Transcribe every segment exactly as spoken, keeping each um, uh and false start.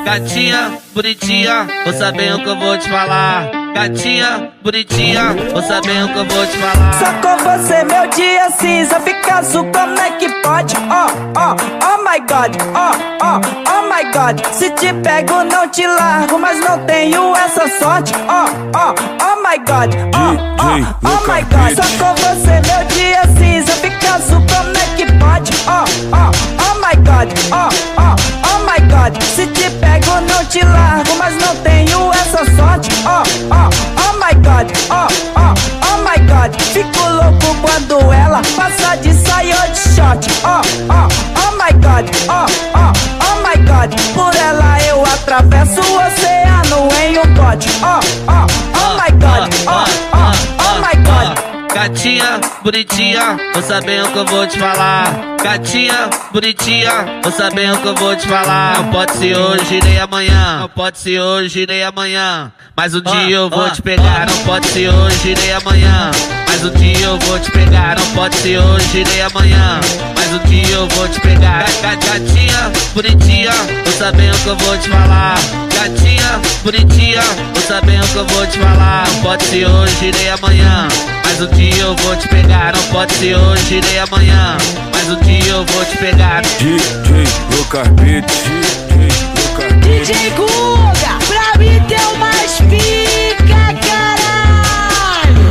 Gatinha, bonitinha, vou saber o que eu vou te falar. Gatinha, bonitinha, vou saber o que eu vou te falar. Só com você meu dia cinza fica azul, como é que pode? Oh, oh, oh my god, oh, oh, oh my god. Se te pego não te largo, mas não tenho essa sorte. Oh, oh, oh my god, oh, oh, oh my god. Só com você meu dia cinza fica azul, como é que pode? Oh, oh, oh my god, oh, oh, oh my god. Se te pego não te largo, mas não tenho essa sorte. Oh, oh, oh my god, oh, oh, oh my god. Fico louco quando ela passa de saia ou de short. Oh, oh, oh my god, oh, oh, oh my god. Por ela eu atravesso o oceano em um bote. Oh, oh, oh my god, oh, oh, oh my god. Gatinha, bonitinha, vou saber o que eu vou te falar. Gatinha, bonitinha, vou saber o que eu vou te falar. Não pode ser hoje nem amanhã, não pode ser hoje nem amanhã. Mas um dia eu vou te pegar, não pode ser hoje nem amanhã. Mas um dia eu vou te pegar, não pode ser hoje nem amanhã. Mas um dia eu vou te pegar. Gatinha, bonitinha, vou saber o que eu vou te falar. Gatinha, bonitinha, vou saber o que eu vou te falar. Não pode ser hoje nem amanhã. Mas um dia eu vou te pegar, não pode ser hoje nem amanhã. Mas um dia eu vou te pegar. D J Lucas Beat, D J Lucas Beat. D J Guga, pra mim tem o mais pica, caralho.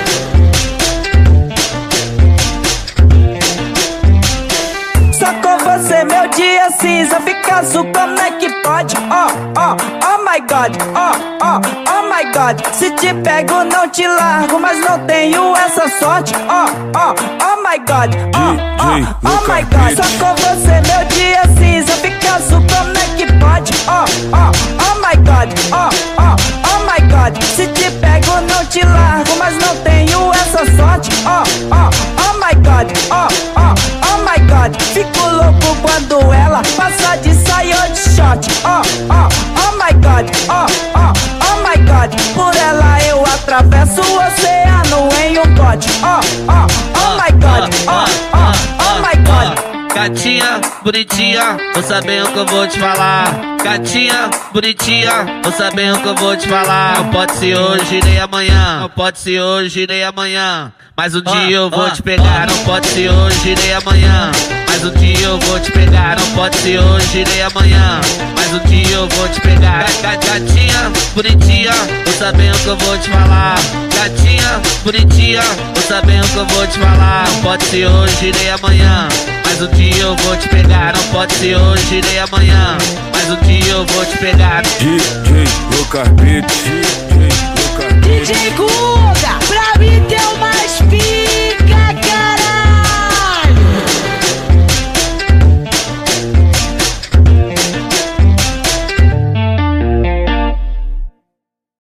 Só com você meu dia cinza fica azul, como é que pode? Oh, oh, oh my god, oh, oh, oh my god. Se te pego não te largo, mas não tenho essa sorte. Oh, oh, oh my god, oh, oh, oh my god. Só com você meu dia cinza fica azul, como é que pode? Oh, oh, oh my god, oh, oh, oh my god. Se te pego não te largo, mas não tenho essa sorte. Oh, oh, oh my god, oh, oh, oh my god. Fico louco quando ela passa de saia ou de short. Oh, oh, oh my god, oh, oh, oh my god. Por ela eu atravesso o oceano em um bote. Oh, oh, oh my god, oh, oh, oh my god. Gatinha, bonitinha, vou saber o que eu vou te falar. Gatinha, bonitinha, vou saber o que eu vou te falar. Não pode ser hoje nem amanhã, não pode ser hoje nem amanhã. Mas um dia eu vou te pegar, não pode ser hoje nem amanhã. Mas um dia eu vou te pegar, não pode ser hoje nem amanhã. Mas um dia eu vou te pegar. Gatinha, bonitinha, vou saber o que eu vou te falar. Gatinha, bonitinha, vou saber o que eu vou te falar. Não pode ser hoje nem amanhã. Mas um dia eu vou te pegar, não pode ser hoje nem amanhã. Mas um dia eu vou te pegar. D J Lucas Beat.